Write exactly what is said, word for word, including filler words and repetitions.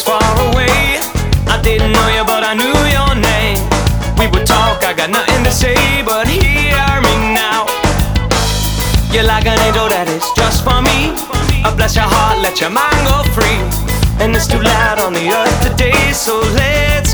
far away. I didn't know you, but I knew your name. We would talk, I got nothing to say, but hear me now. You're like an angel that is just for me. I bless your heart, let your mind go free. And it's too loud on the earth today, so let's